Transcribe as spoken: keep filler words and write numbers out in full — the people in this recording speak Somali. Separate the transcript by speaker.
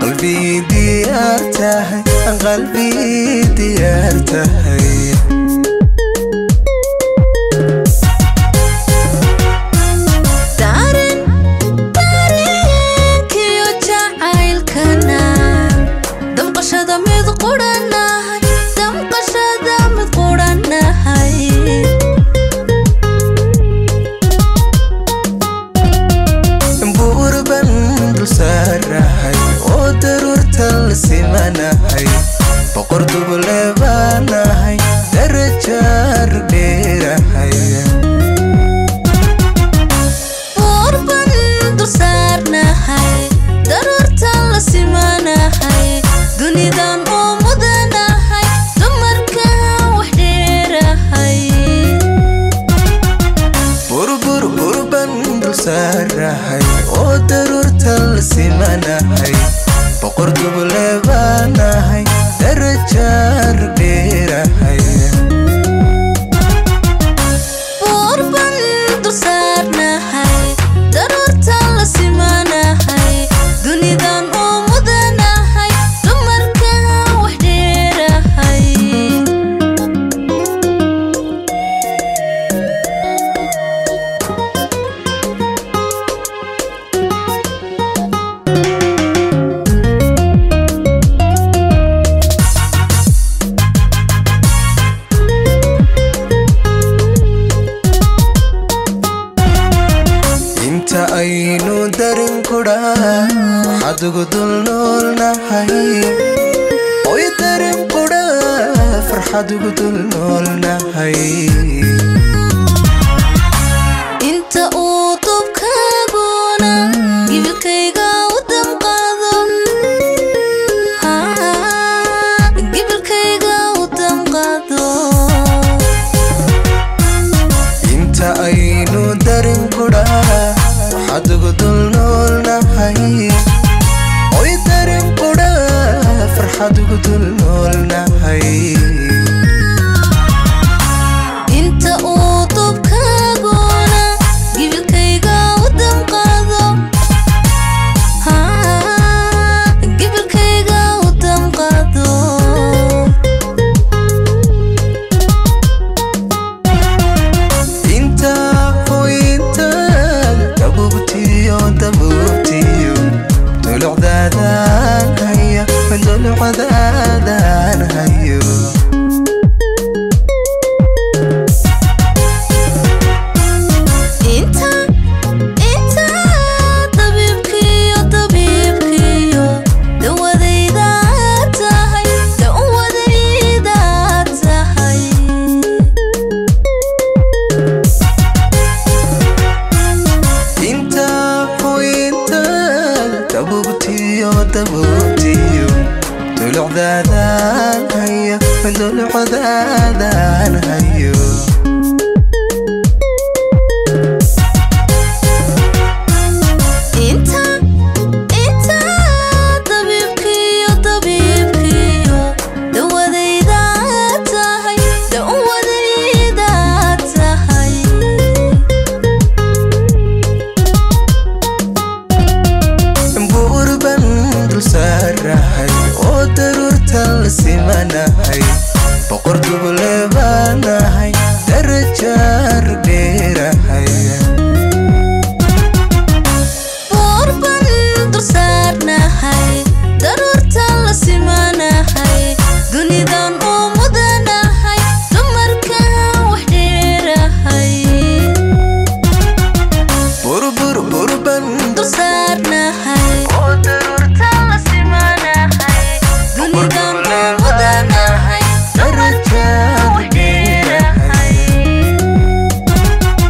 Speaker 1: قلبي ديارته قلبي ديارته سمناهي بقرد بلباناهي درجار ديرهي
Speaker 2: قربان درسارناهي درورت السمناهي دنيدان ومدناهي دمركا وحديرهي
Speaker 1: بربر قربان درسارناهي ودرورت السمناهي بقرد بلباناهي درجار ديرهي
Speaker 2: قربان درسارناهي درورت السمناهي دنيدان ومدناهي دمركا وحديرهي
Speaker 1: aynu darin kuda farxadugu dul noolnahay oy darin kuda farxadugu dul noolnahay
Speaker 2: inta uu dubkaaguna gibilkayga u damqado gibilkayga u damqado
Speaker 1: inta aynu darin kuda farxadugu dul noolnahay oy darin kuda farxadugu dul noolnahay
Speaker 2: inta uu dubkaaguna gibilkayga u damqado gibilkayga u damqado
Speaker 1: inta qoynta dabubtiyo dabubtiyo dulcdaadan haya dulcdaadan hayo
Speaker 2: inta inta dabibkiyo dabibkiyo dawadayda tahay dawadayda tahay
Speaker 1: inta qoynta dabubtiyo dabubtiyo dulcdaadan haya dulcdaadan hayo
Speaker 2: inta inta dabibkiyo dabibkiyo dawadayda tahay dawadayda tahay
Speaker 1: burban dul saarahay oo daruurta la simanahay boqordu baleebanahay